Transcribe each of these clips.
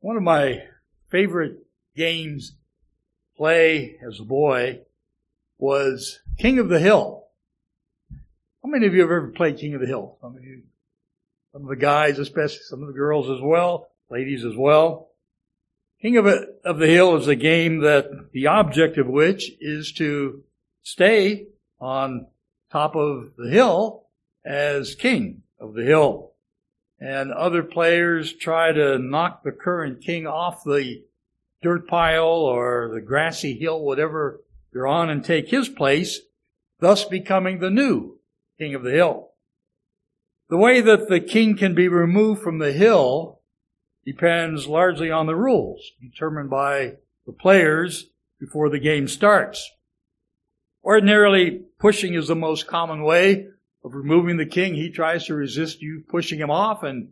One of my favorite games to play as a boy was King of the Hill. How many of you have ever played King of the Hill? Some of the guys especially, some of the girls as well, ladies as well. King of the Hill is a game that the object of which is to stay on top of the hill as king of the hill. And other players try to knock the current king off the dirt pile or the grassy hill, whatever you're on, and take his place, thus becoming the new king of the hill. The way that the king can be removed from the hill depends largely on the rules determined by the players before the game starts. Ordinarily, pushing is the most common way of removing the king. He tries to resist you pushing him off, and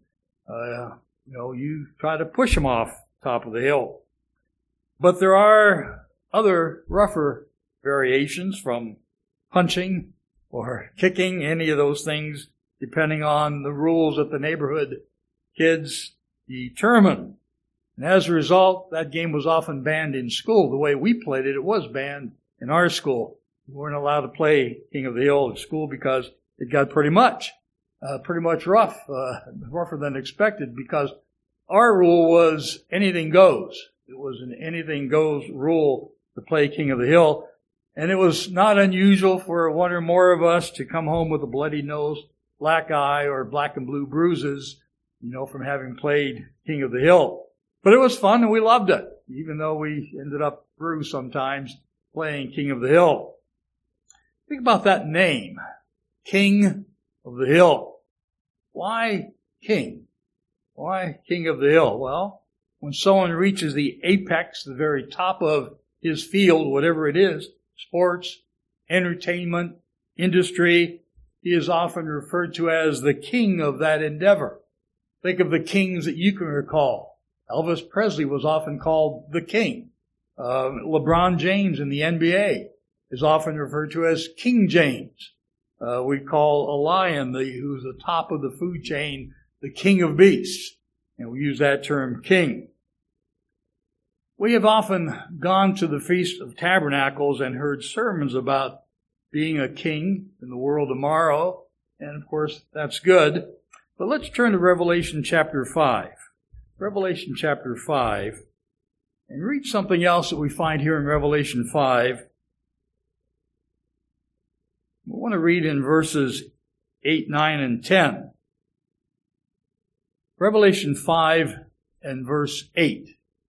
you try to push him off top of the hill. But there are other rougher variations, from punching or kicking, any of those things, depending on the rules that the neighborhood kids determine. And as a result, that game was often banned in school. The way we played it, it was banned in our school. We weren't allowed to play King of the Hill at school because it got pretty much rough, rougher than expected, because our rule was anything goes. It was an anything goes rule to play King of the Hill. And it was not unusual for one or more of us to come home with a bloody nose, black eye, or black and blue bruises, from having played King of the Hill. But it was fun and we loved it, even though we ended up bruised sometimes playing King of the Hill. Think about that name, King of the Hill. Why king? Why King of the Hill? Well, when someone reaches the apex, the very top of his field, whatever it is, sports, entertainment, industry, he is often referred to as the king of that endeavor. Think of the kings that you can recall. Elvis Presley was often called the king. LeBron James in the NBA is often referred to as King James. We call a lion, who's the top of the food chain, the king of beasts. And we use that term king. We have often gone to the Feast of Tabernacles and heard sermons about being a king in the world tomorrow. And of course, that's good. But let's turn to Revelation chapter 5. Revelation chapter 5. And read something else that we find here in Revelation 5. We want to read in verses 8, 9, and 10. Revelation 5 and verse 8.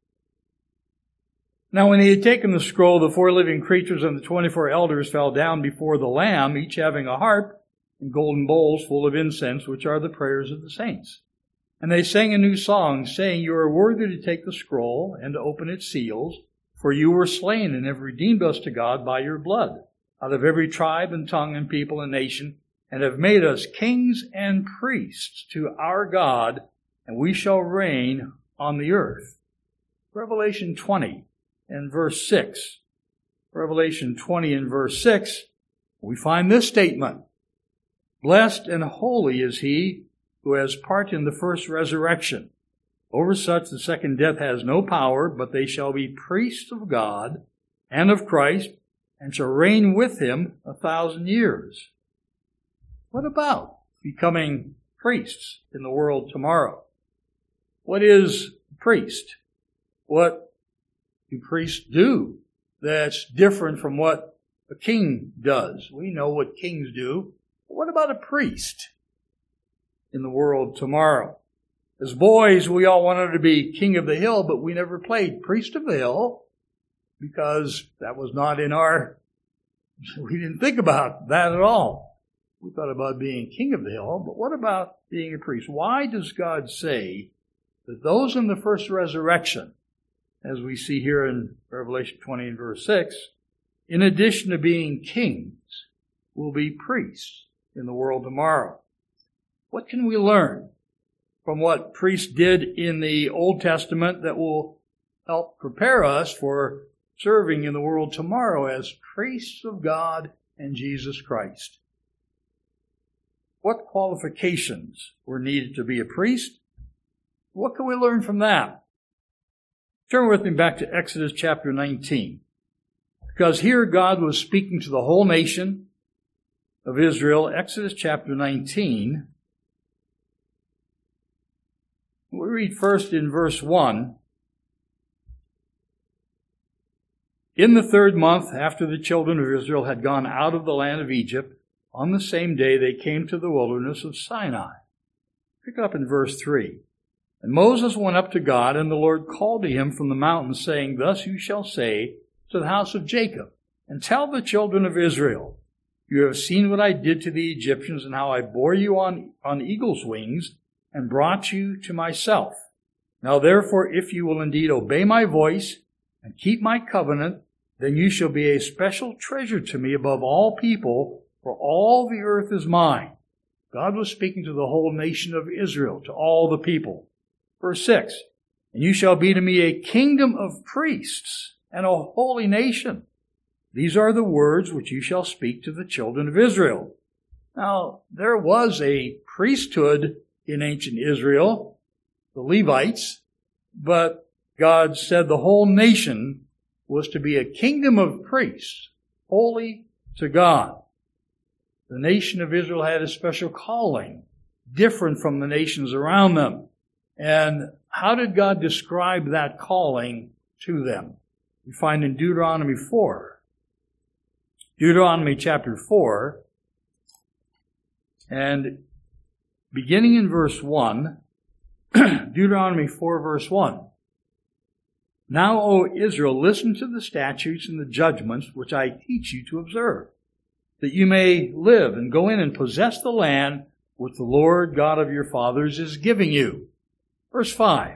Now when he had taken the scroll, the 4 living creatures and the 24 elders fell down before the Lamb, each having a harp and golden bowls full of incense, which are the prayers of the saints. And they sang a new song, saying, You are worthy to take the scroll and to open its seals, for you were slain and have redeemed us to God by your blood, out of every tribe and tongue and people and nation, and have made us kings and priests to our God, and we shall reign on the earth. Revelation 20 and verse 6. Revelation 20 and verse 6, we find this statement. Blessed and holy is he who has part in the first resurrection. Over such the second death has no power, but they shall be priests of God and of Christ, and shall reign with him 1,000 years. What about becoming priests in the world tomorrow? What is a priest? What do priests do that's different from what a king does? We know what kings do. But what about a priest in the world tomorrow? As boys, we all wanted to be king of the hill, but we never played priest of the hill because that was not we didn't think about that at all. We thought about being king of the hill, but what about being a priest? Why does God say that those in the first resurrection, as we see here in Revelation 20 and verse 6, in addition to being kings, will be priests in the world tomorrow? What can we learn from what priests did in the Old Testament that will help prepare us for serving in the world tomorrow as priests of God and Jesus Christ? What qualifications were needed to be a priest? What can we learn from that? Turn with me back to Exodus chapter 19. Because here God was speaking to the whole nation of Israel. Exodus chapter 19. We read first in verse 1. In the 3rd month after the children of Israel had gone out of the land of Egypt, on the same day they came to the wilderness of Sinai. Pick up in verse 3. And Moses went up to God, and the Lord called to him from the mountain, saying, Thus you shall say to the house of Jacob, and tell the children of Israel, You have seen what I did to the Egyptians, and how I bore you on eagle's wings, and brought you to myself. Now therefore, if you will indeed obey my voice, and keep my covenant, then you shall be a special treasure to me above all people, for all the earth is mine. God was speaking to the whole nation of Israel, to all the people. Verse 6, And you shall be to me a kingdom of priests and a holy nation. These are the words which you shall speak to the children of Israel. Now, there was a priesthood in ancient Israel, the Levites, but God said the whole nation was to be a kingdom of priests, holy to God. The nation of Israel had a special calling, different from the nations around them. And how did God describe that calling to them? We find in Deuteronomy 4. Deuteronomy chapter 4, and beginning in verse 1, Deuteronomy 4 verse 1. Now, O Israel, listen to the statutes and the judgments which I teach you to observe, that you may live and go in and possess the land which the Lord God of your fathers is giving you. Verse 5.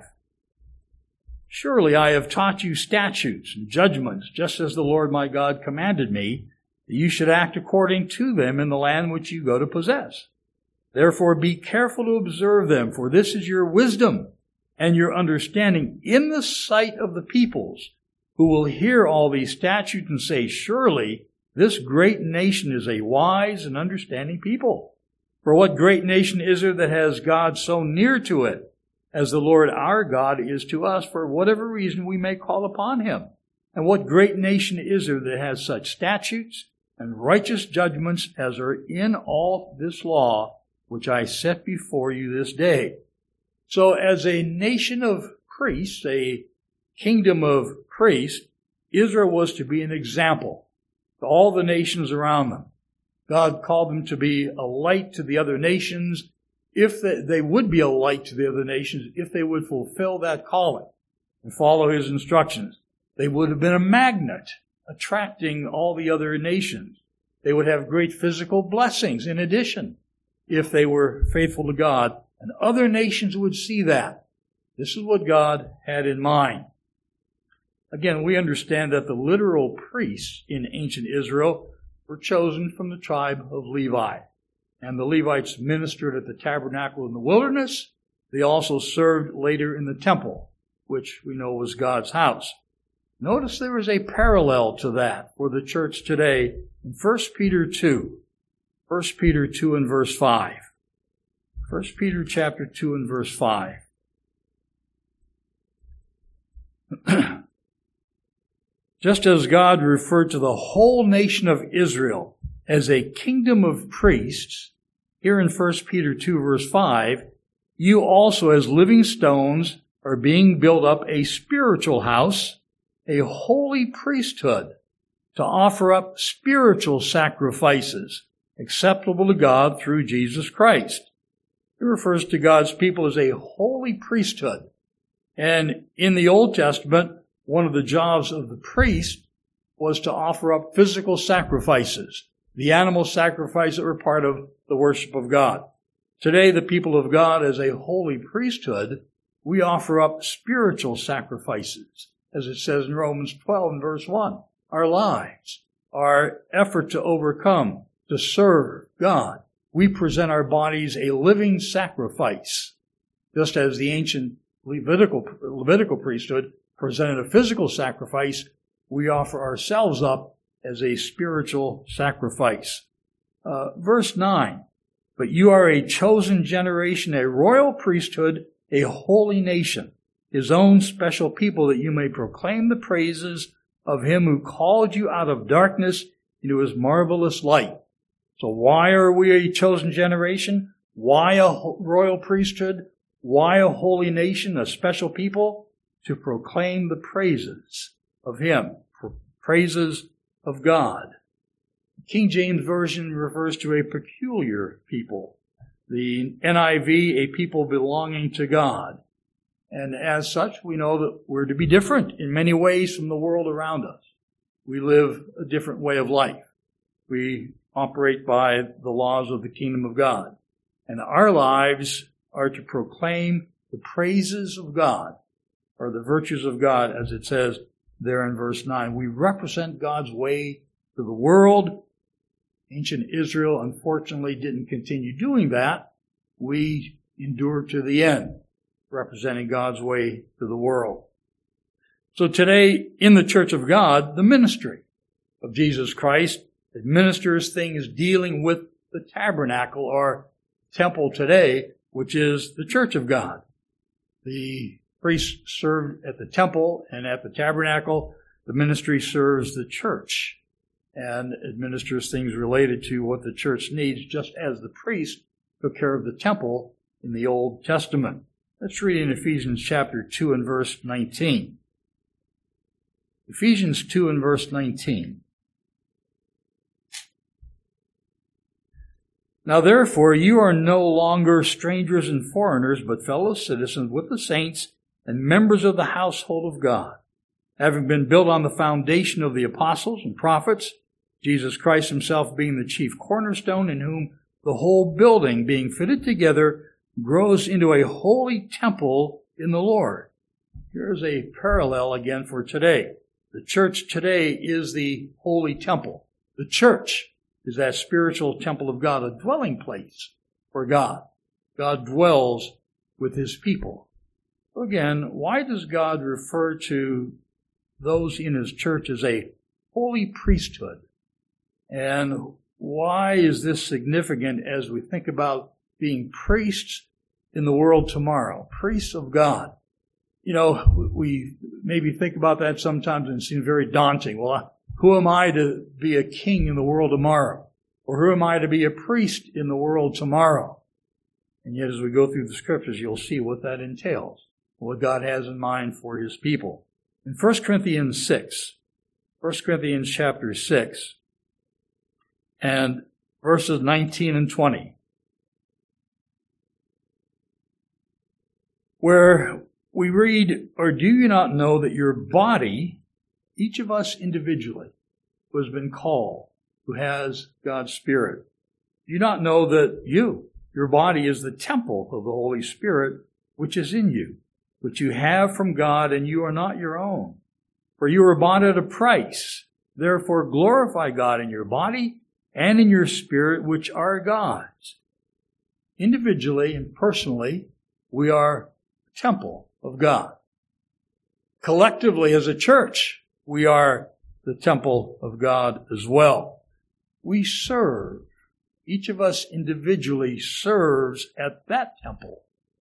Surely I have taught you statutes and judgments, just as the Lord my God commanded me, that you should act according to them in the land which you go to possess. Therefore be careful to observe them, for this is your wisdom and your understanding in the sight of the peoples, who will hear all these statutes and say, Surely this great nation is a wise and understanding people. For what great nation is there that has God so near to it, as the Lord our God is to us, for whatever reason we may call upon him? And what great nation is there that has such statutes and righteous judgments as are in all this law, which I set before you this day? So as a nation of priests, a kingdom of priests, Israel was to be an example to all the nations around them. God called them to be a light to the other nations, if they would be a light to the other nations, if they would fulfill that calling and follow his instructions. They would have been a magnet, attracting all the other nations. They would have great physical blessings in addition, if they were faithful to God, and other nations would see that. This is what God had in mind. Again, we understand that the literal priests in ancient Israel were chosen from the tribe of Levi. And the Levites ministered at the tabernacle in the wilderness. They also served later in the temple, which we know was God's house. Notice there is a parallel to that for the church today in 1 Peter 2. 1 Peter 2 and verse 5. 1 Peter chapter 2 and verse 5. Just as God referred to the whole nation of Israel as a kingdom of priests, here in 1 Peter 2 verse 5, you also as living stones are being built up a spiritual house, a holy priesthood, to offer up spiritual sacrifices acceptable to God through Jesus Christ. It refers to God's people as a holy priesthood. And in the Old Testament, one of the jobs of the priest was to offer up physical sacrifices, the animal sacrifices that were part of the worship of God. Today, the people of God, as a holy priesthood, we offer up spiritual sacrifices, as it says in Romans 12 and verse 1. Our lives, our effort to overcome, to serve God. We present our bodies a living sacrifice, just as the ancient Levitical priesthood presented a physical sacrifice. We offer ourselves up as a spiritual sacrifice. Verse 9, but you are a chosen generation, a royal priesthood, a holy nation, his own special people, that you may proclaim the praises of him who called you out of darkness into his marvelous light. So why are we a chosen generation? Why a royal priesthood? Why a holy nation, a special people? To proclaim the praises of him, praises of God. The King James Version refers to a peculiar people. The NIV, a people belonging to God. And as such, we know that we're to be different in many ways from the world around us. We live a different way of life. We operate by the laws of the kingdom of God. And our lives are to proclaim the praises of God, or the virtues of God, as it says there in verse 9. We represent God's way to the world. Ancient Israel, unfortunately, didn't continue doing that. We endured to the end, representing God's way to the world. So today, in the Church of God, the ministry of Jesus Christ administers things dealing with the tabernacle or temple today, which is the Church of God. The priests served at the temple and at the tabernacle. The ministry serves the church and administers things related to what the church needs, just as the priest took care of the temple in the Old Testament. Let's read in Ephesians chapter 2 and verse 19. Ephesians 2 and verse 19. Now therefore you are no longer strangers and foreigners, but fellow citizens with the saints and members of the household of God, having been built on the foundation of the apostles and prophets, Jesus Christ himself being the chief cornerstone, in whom the whole building, being fitted together, grows into a holy temple in the Lord. Here's a parallel again for today. The church today is the holy temple. The church is that spiritual temple of God, a dwelling place for God. God dwells with his people. Again, why does God refer to those in his church as a holy priesthood? And why is this significant as we think about being priests in the world tomorrow? Priests of God. You know, we maybe think about that sometimes and it seems very daunting. Well, who am I to be a king in the world tomorrow? Or who am I to be a priest in the world tomorrow? And yet as we go through the scriptures, you'll see what that entails, what God has in mind for his people. In 1 Corinthians 6, 1 Corinthians chapter 6, and verses 19 and 20, where we read, "Or do you not know that your body, each of us individually, who has been called, who has God's Spirit, do you not know that your body is the temple of the Holy Spirit, which is in you, which you have from God, and you are not your own? For you were bought at a price. Therefore glorify God in your body and in your spirit, which are God's." Individually and personally, we are the temple of God. Collectively as a church, we are the temple of God as well. We serve. Each of us individually serves at that temple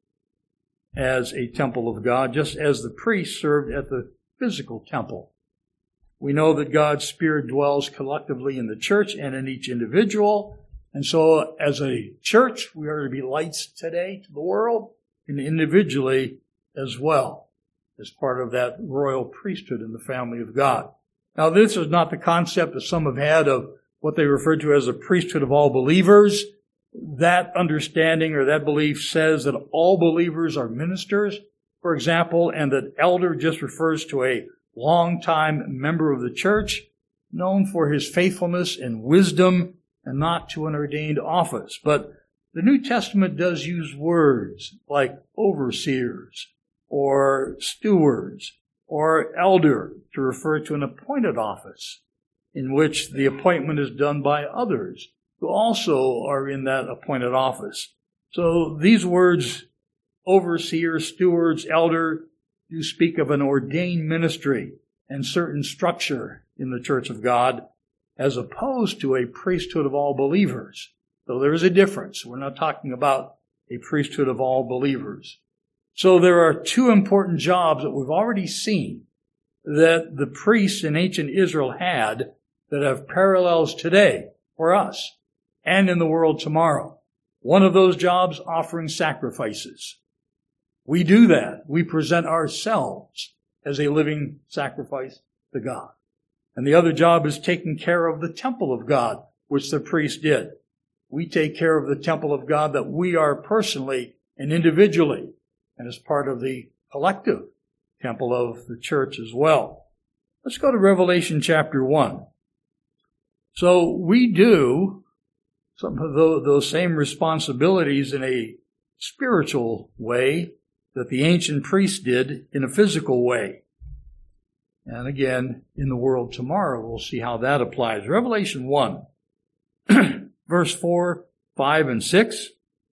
as a temple of God, just as the priest served at the physical temple. We know that God's Spirit dwells collectively in the church and in each individual. And so as a church, we are to be lights today to the world and individually as well, as part of that royal priesthood in the family of God. Now, this is not the concept that some have had of what they refer to as a priesthood of all believers. That understanding or that belief says that all believers are ministers, for example, and that elder just refers to a longtime member of the church, known for his faithfulness and wisdom, and not to an ordained office. But the New Testament does use words like overseers or stewards or elder to refer to an appointed office in which the appointment is done by others who also are in that appointed office. So these words, overseer, stewards, elder, do speak of an ordained ministry and certain structure in the church of God, as opposed to a priesthood of all believers. So there is a difference. We're not talking about a priesthood of all believers. So there are two important jobs that we've already seen that the priests in ancient Israel had that have parallels today for us and in the world tomorrow. One of those jobs, offering sacrifices. We do that. We present ourselves as a living sacrifice to God. And the other job is taking care of the temple of God, which the priest did. We take care of the temple of God that we are personally and individually, and as part of the collective temple of the church as well. Let's go to Revelation chapter 1. So we do some of those same responsibilities in a spiritual way that the ancient priests did in a physical way. And again, in the world tomorrow, we'll see how that applies. Revelation 1, verse 4, 5, and 6.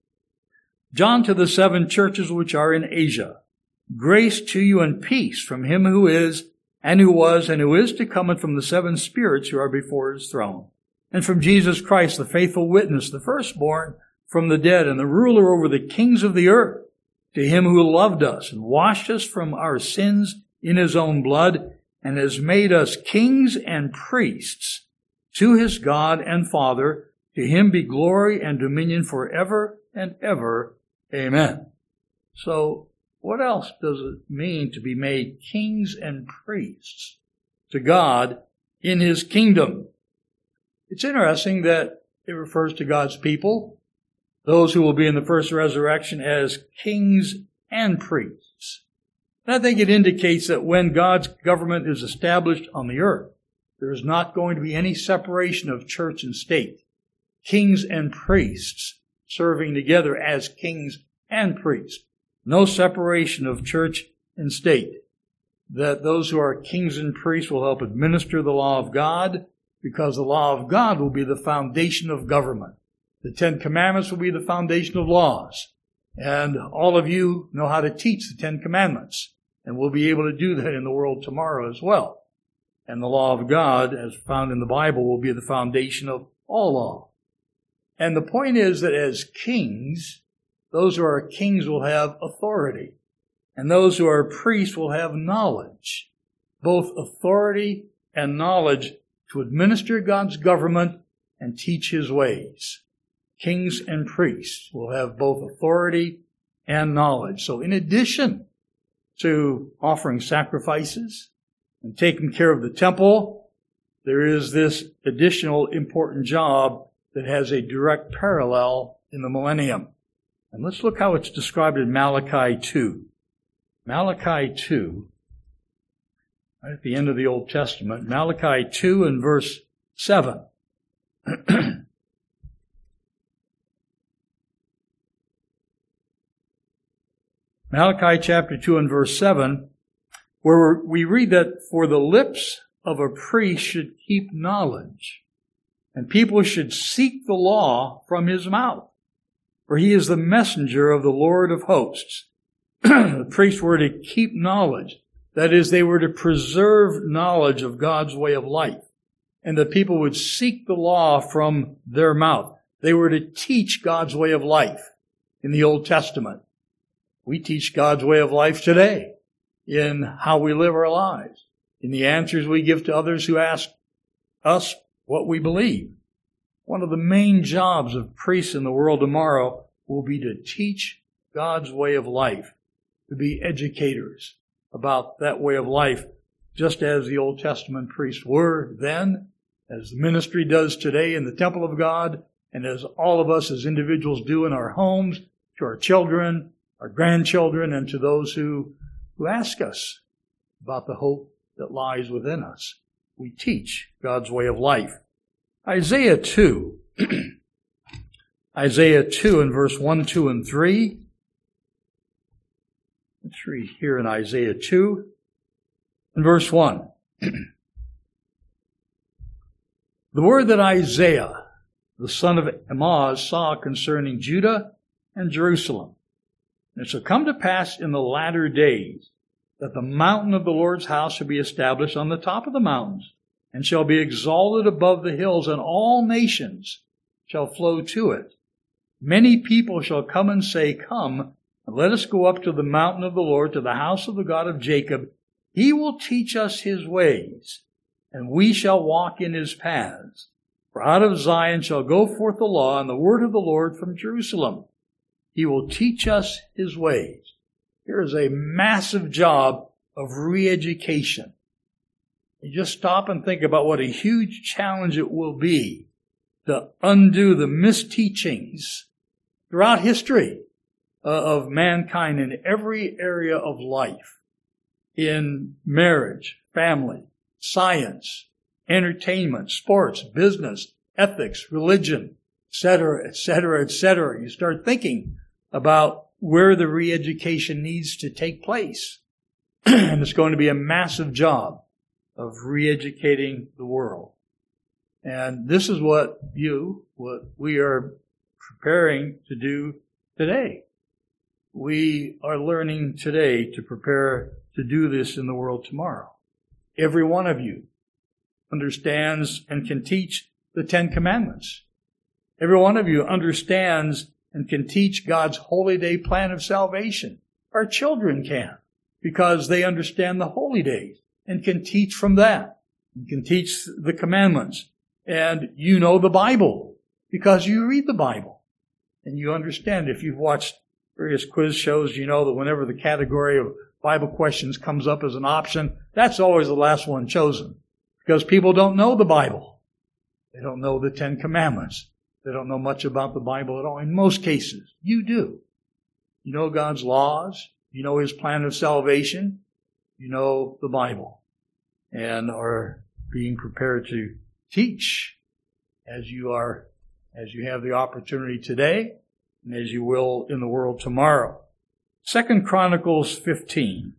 John to the 7 churches which are in Asia. Grace to you and peace from him who is, and who was, and who is to come, and from the 7 spirits who are before his throne. And from Jesus Christ, the faithful witness, the firstborn from the dead, and the ruler over the kings of the earth. To him who loved us and washed us from our sins in his own blood, and has made us kings and priests to his God and Father. To him be glory and dominion forever and ever. Amen. So, what else does it mean to be made kings and priests to God in his kingdom? It's interesting that it refers to God's people, those who will be in the first resurrection, as kings and priests. And I think it indicates that when God's government is established on the earth, there is not going to be any separation of church and state. Kings and priests serving together as kings and priests. No separation of church and state. That those who are kings and priests will help administer the law of God, because the law of God will be the foundation of government. The 10 Commandments will be the foundation of laws. And all of you know how to teach the 10 Commandments. And we'll be able to do that in the world tomorrow as well. And the law of God, as found in the Bible, will be the foundation of all law. And the point is that as kings, those who are kings will have authority. And those who are priests will have knowledge. Both authority and knowledge to administer God's government and teach his ways. Kings and priests will have both authority and knowledge. So in addition to offering sacrifices and taking care of the temple, there is this additional important job that has a direct parallel in the millennium. And let's look how it's described in Malachi 2. Malachi 2, right at the end of the Old Testament, Malachi 2 and verse 7. Malachi chapter 2 and verse 7, where we read that for the lips of a priest should keep knowledge, and people should seek the law from his mouth, for he is the messenger of the Lord of hosts. The priests were to keep knowledge. That is, they were to preserve knowledge of God's way of life, and the people would seek the law from their mouth. They were to teach God's way of life in the Old Testament. We teach God's way of life today in how we live our lives, in the answers we give to others who ask us what we believe. One of the main jobs of priests in the world tomorrow will be to teach God's way of life, to be educators about that way of life, just as the Old Testament priests were then, as the ministry does today in the temple of God, and as all of us as individuals do in our homes, to our children, our grandchildren, and to those who ask us about the hope that lies within us. We teach God's way of life. Isaiah 2. Isaiah 2 in verse 1, 2, and 3. Let's read here in Isaiah 2 and verse 1. The word that Isaiah, the son of Amoz, saw concerning Judah and Jerusalem. And it shall come to pass in the latter days that the mountain of the Lord's house shall be established on the top of the mountains, and shall be exalted above the hills, and all nations shall flow to it. Many people shall come and say, Come, And let us go up to the mountain of the Lord, to the house of the God of Jacob. He will teach us his ways, and we shall walk in his paths. For out of Zion shall go forth the law and the word of the Lord from Jerusalem. He will teach us his ways. Here is a massive job of re-education. You just stop and think about what a huge challenge it will be to undo the misteachings throughout history of mankind in every area of life. In marriage, family, science, entertainment, sports, business, ethics, religion, etc., etc., etc. You start thinking about where the re-education needs to take place. And it's going to be a massive job of re-educating the world. And this is what we are preparing to do today. We are learning today to prepare to do this in the world tomorrow. Every one of you understands and can teach the Ten Commandments. Every one of you understands and can teach God's holy day plan of salvation. Our children can, because they understand the holy days and can teach from that. You can teach the commandments. And you know the Bible because you read the Bible. And you understand. If you've watched various quiz shows, you know that whenever the category of Bible questions comes up as an option, that's always the last one chosen. Because people don't know the Bible. They don't know the Ten Commandments. They don't know much about the Bible at all. In most cases, you do. You know God's laws. You know his plan of salvation. You know the Bible. And are being prepared to teach as you have the opportunity today and as you will in the world tomorrow. 2 Chronicles 15.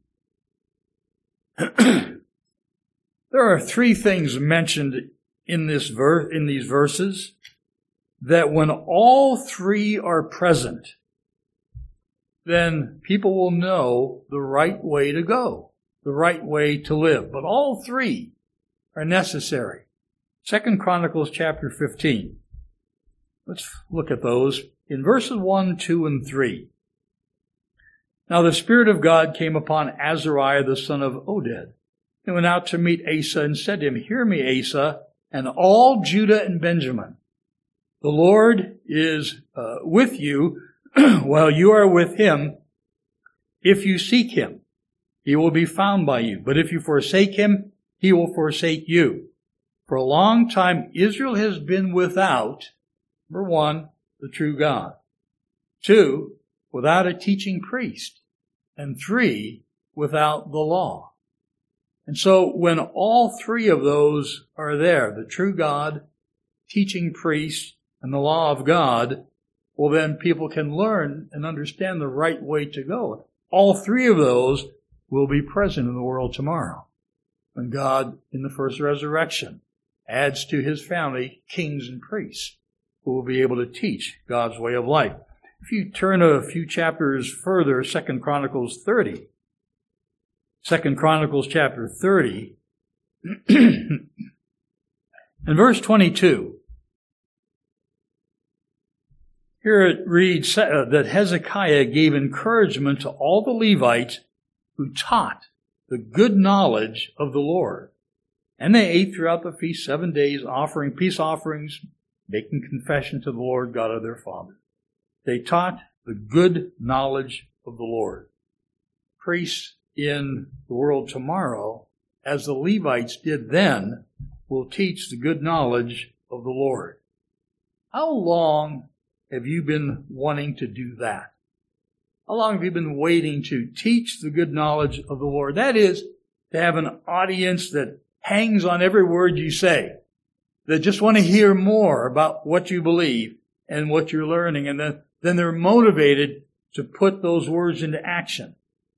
There are three things mentioned in these verses that when all three are present, then people will know the right way to go, the right way to live. But all three are necessary. 2 Chronicles chapter 15. Let's look at those in verses 1, 2, and 3. Now the Spirit of God came upon Azariah the son of Oded, and went out to meet Asa and said to him, Hear me, Asa, and all Judah and Benjamin. The Lord is with you while you are with him. If you seek him, he will be found by you. But if you forsake him, he will forsake you. For a long time, Israel has been without, number one, the true God. 2, without a teaching priest. And 3, without the law. And so when all three of those are there, the true God, teaching priest, and the law of God, well then people can learn and understand the right way to go. All three of those will be present in the world tomorrow. When God, in the first resurrection, adds to his family kings and priests who will be able to teach God's way of life. If you turn a few chapters further, 2 Chronicles 30. 2 Chronicles chapter 30 and verse 22. Here it reads that Hezekiah gave encouragement to all the Levites who taught the good knowledge of the Lord. And they ate throughout the feast 7 days, offering peace offerings, making confession to the Lord God of their fathers. They taught the good knowledge of the Lord. Priests in the world tomorrow, as the Levites did then, will teach the good knowledge of the Lord. How long have you been wanting to do that? How long have you been waiting to teach the good knowledge of the Lord? That is, to have an audience that hangs on every word you say, that just want to hear more about what you believe and what you're learning, and then they're motivated to put those words into action.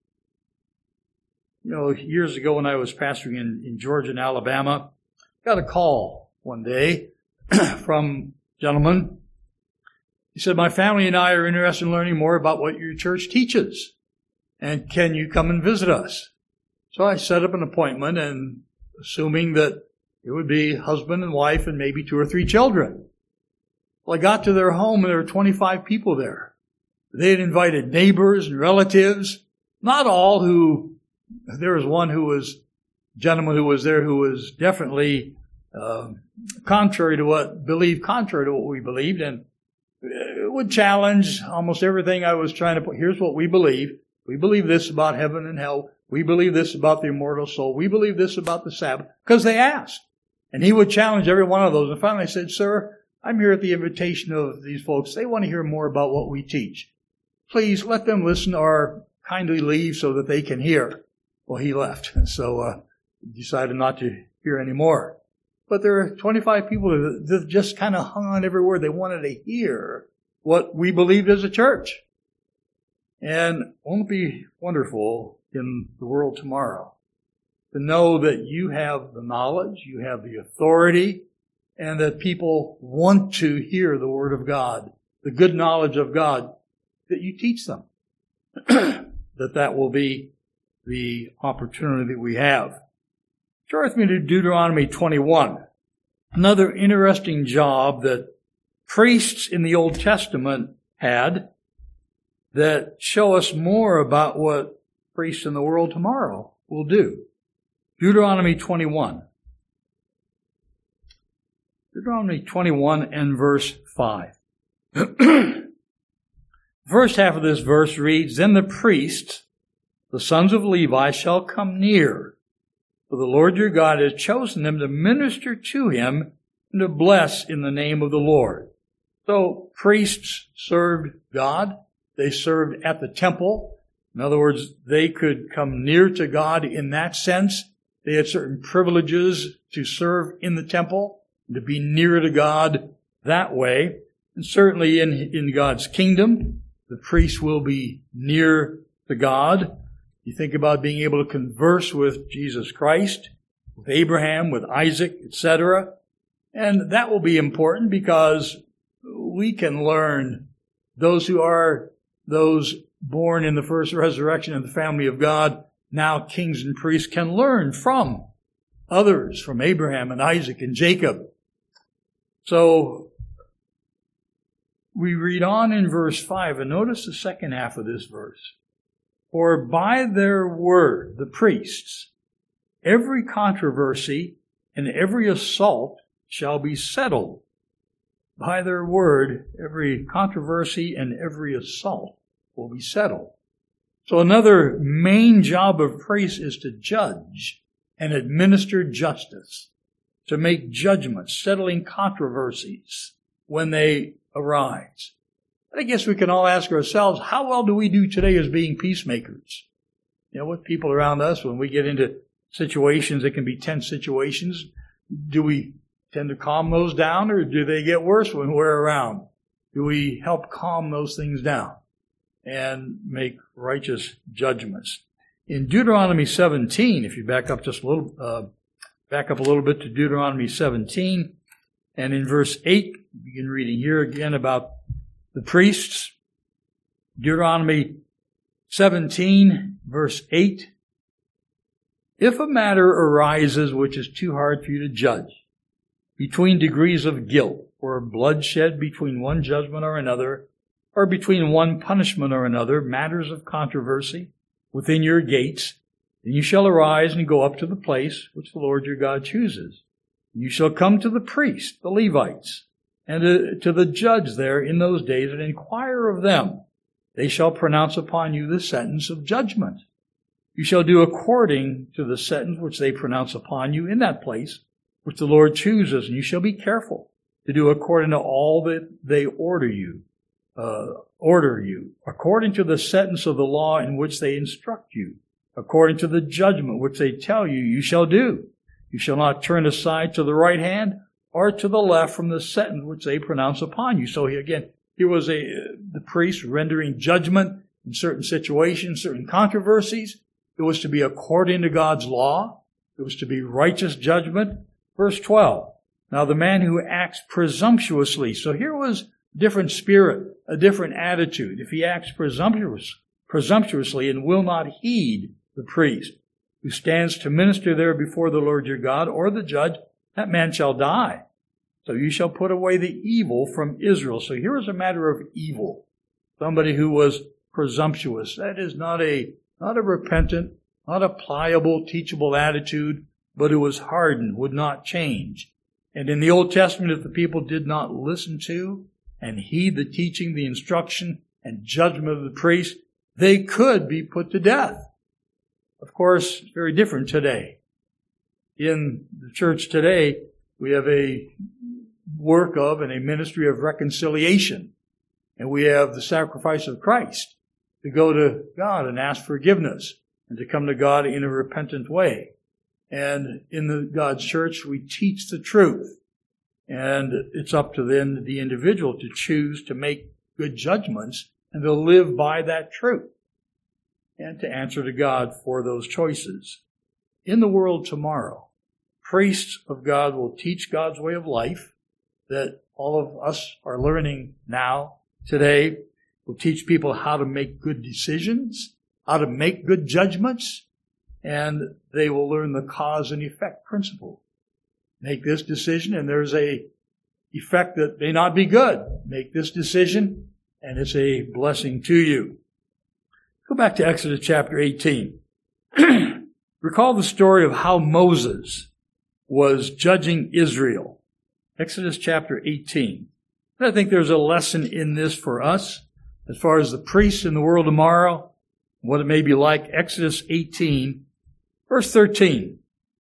You know, years ago when I was pastoring in Georgia and Alabama, I got a call one day from a gentleman. He said, my family and I are interested in learning more about what your church teaches. And can you come and visit us? So I set up an appointment, and assuming that it would be husband and wife and maybe 2 or 3 children. Well, I got to their home and there were 25 people there. They had invited neighbors and relatives. Not all there was one gentleman who was there who was definitely contrary to what we believed, and it would challenge almost everything I was trying to put. Here's what we believe. We believe this about heaven and hell. We believe this about the immortal soul. We believe this about the Sabbath. Because they asked. And he would challenge every one of those. And finally I said, "Sir, I'm here at the invitation of these folks. They want to hear more about what we teach. Please let them listen or kindly leave so that they can hear." Well, he left. And so decided not to hear anymore. But there are 25 people that just kind of hung on every word. They wanted to hear what we believed as a church. And won't it be wonderful in the world tomorrow to know that you have the knowledge, you have the authority, and that people want to hear the Word of God, the good knowledge of God, that you teach them. that will be the opportunity that we have. Turn with me to Deuteronomy 21. Another interesting job that priests in the Old Testament had that show us more about what priests in the world tomorrow will do. Deuteronomy 21. Deuteronomy 21 and verse 5. The first half of this verse reads, "Then the priests, the sons of Levi, shall come near, for the Lord your God has chosen them to minister to him and to bless in the name of the Lord." So priests served God. They served at the temple. In other words, they could come near to God in that sense. They had certain privileges to serve in the temple, to be near to God that way. And certainly in God's kingdom, the priest will be near to God. You think about being able to converse with Jesus Christ, with Abraham, with Isaac, etc. And that will be important because we can learn, those born in the first resurrection of the family of God, now kings and priests, can learn from others, from Abraham and Isaac and Jacob. So we read on in verse 5, and notice the second half of this verse. "For by their word, the priests, every controversy and every assault shall be settled." By their word, every controversy and every assault will be settled. So another main job of priests is to judge and administer justice, to make judgments, settling controversies when they arise. I guess we can all ask ourselves, how well do we do today as being peacemakers? With people around us, when we get into situations that can be tense situations, do we tend to calm those down, or do they get worse when we're around? Do we help calm those things down and make righteous judgments? In Deuteronomy 17, if you back up a little bit to Deuteronomy 17, and in verse 8, begin reading here again about the priests. Deuteronomy 17, verse 8. "If a matter arises which is too hard for you to judge, between degrees of guilt, or bloodshed between one judgment or another, or between one punishment or another, matters of controversy within your gates, then you shall arise and go up to the place which the Lord your God chooses. You shall come to the priests, the Levites, and to the judge there in those days, and inquire of them. They shall pronounce upon you the sentence of judgment. You shall do according to the sentence which they pronounce upon you in that place, which the Lord chooses, and you shall be careful to do according to all that they order you, according to the sentence of the law in which they instruct you, according to the judgment which they tell you, you shall do. You shall not turn aside to the right hand or to the left from the sentence which they pronounce upon you." So here was the priest rendering judgment in certain situations, certain controversies. It was to be according to God's law. It was to be righteous judgment. Verse 12, "Now the man who acts presumptuously," so here was a different spirit, a different attitude. "If he acts presumptuously and will not heed the priest who stands to minister there before the Lord your God, or the judge, that man shall die. So you shall put away the evil from Israel." So here is a matter of evil. somebody who was presumptuous. That is not a repentant, not a pliable, teachable attitude, but who was hardened, would not change. And in the Old Testament, if the people did not listen to and heed the teaching, the instruction, and judgment of the priest, they could be put to death. Of course, it's very different today. In the church today, we have a work of and a ministry of reconciliation. And we have the sacrifice of Christ to go to God and ask forgiveness and to come to God in a repentant way. And in God's church, we teach the truth. And it's up to then the individual to choose to make good judgments and to live by that truth and to answer to God for those choices. In the world tomorrow, priests of God will teach God's way of life that all of us are learning now, today. Will teach people how to make good decisions, how to make good judgments, and they will learn the cause and effect principle. Make this decision, and there's a effect that may not be good. Make this decision, and it's a blessing to you. Go back to Exodus chapter 18. Recall the story of how Moses was judging Israel. Exodus chapter 18. And I think there's a lesson in this for us as far as the priests in the world tomorrow, what it may be like. Exodus 18, verse 13.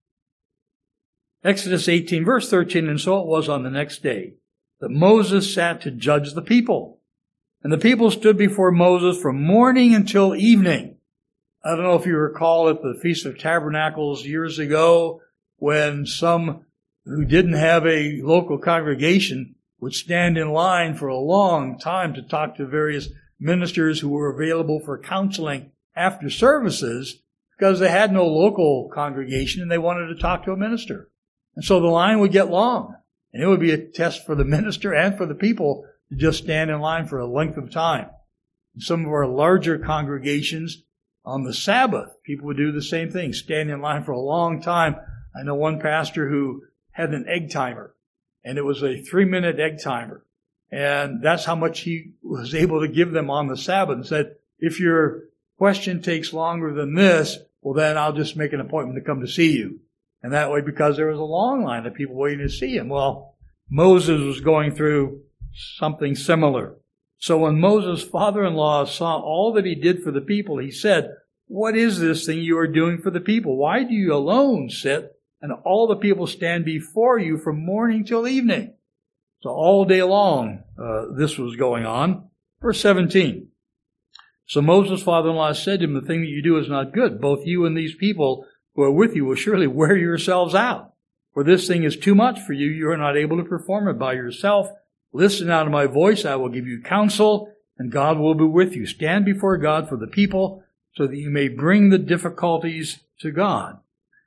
Exodus 18, verse 13, and so it was on the next day that Moses sat to judge the people. And the people stood before Moses from morning until evening. I don't know if you recall at the Feast of Tabernacles years ago when some who didn't have a local congregation would stand in line for a long time to talk to various ministers who were available for counseling after services because they had no local congregation and they wanted to talk to a minister. And so the line would get long, and it would be a test for the minister and for the people to just stand in line for a length of time. In some of our larger congregations, on the Sabbath, people would do the same thing, stand in line for a long time. I know one pastor who had an egg timer, and it was a 3-minute egg timer. And that's how much he was able to give them on the Sabbath, and said, if your question takes longer than this, well then I'll just make an appointment to come to see you. And that way, because there was a long line of people waiting to see him. Well, Moses was going through something similar. So when Moses' father-in-law saw all that he did for the people, he said, what is this thing you are doing for the people? Why do you alone sit and all the people stand before you from morning till evening? So all day long, this was going on. Verse 17. So Moses' father-in-law said to him, the thing that you do is not good. Both you and these people who are with you will surely wear yourselves out. For this thing is too much for you. You are not able to perform it by yourself. Listen now to my voice. I will give you counsel, and God will be with you. Stand before God for the people, so that you may bring the difficulties to God.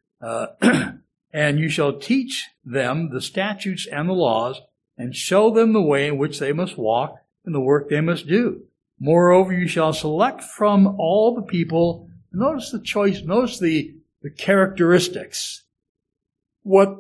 And you shall teach them the statutes and the laws, and show them the way in which they must walk and the work they must do. Moreover, you shall select from all the people. Notice the choice, notice the characteristics. What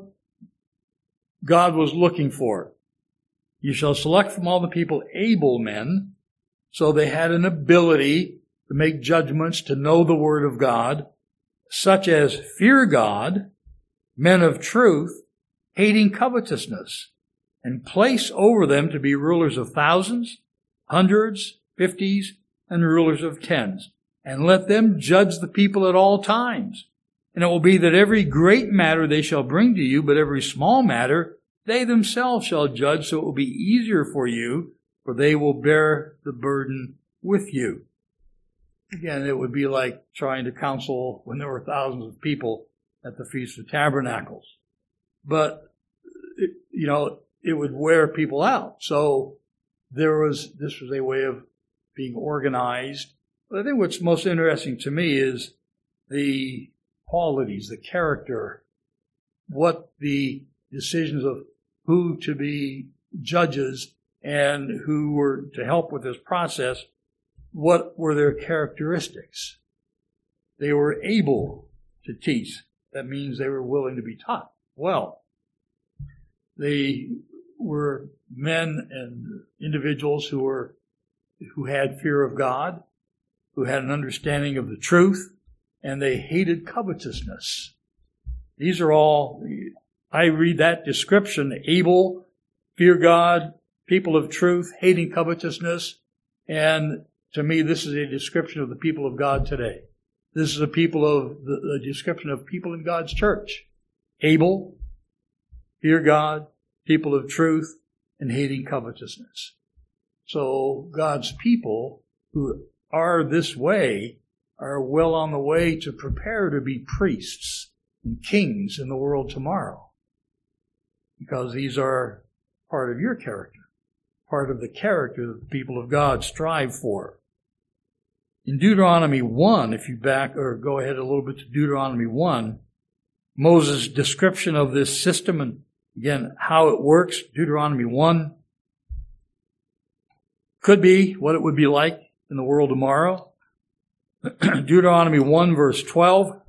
God was looking for. You shall select from all the people able men, so they had an ability to make judgments, to know the Word of God, such as fear God, men of truth, hating covetousness, and place over them to be rulers of thousands, hundreds, fifties, and rulers of tens. And let them judge the people at all times. And it will be that every great matter they shall bring to you, but every small matter they themselves shall judge, so it will be easier for you, for they will bear the burden with you. Again, it would be like trying to counsel when there were thousands of people at the Feast of Tabernacles. But, it would wear people out. So this was a way of being organized. But I think what's most interesting to me is the qualities, the character, what the decisions of who to be judges and who were to help with this process, what were their characteristics? They were able to teach. That means they were willing to be taught well. They were men and individuals who were who had fear of God, who had an understanding of the truth, and they hated covetousness. These are all, I read that description, able, fear God, people of truth, hating covetousness, and to me this is a description of the people of God today. This is a description of people in God's church. Able, fear God, people of truth, and hating covetousness. So God's people who are this way are well on the way to prepare to be priests and kings in the world tomorrow. Because these are part of your character, part of the character that the people of God strive for. In Deuteronomy 1, if you go ahead a little bit to Deuteronomy 1, Moses' description of this system and again how it works, Deuteronomy 1, could be what it would be like in the world tomorrow. Deuteronomy 1 verse 12.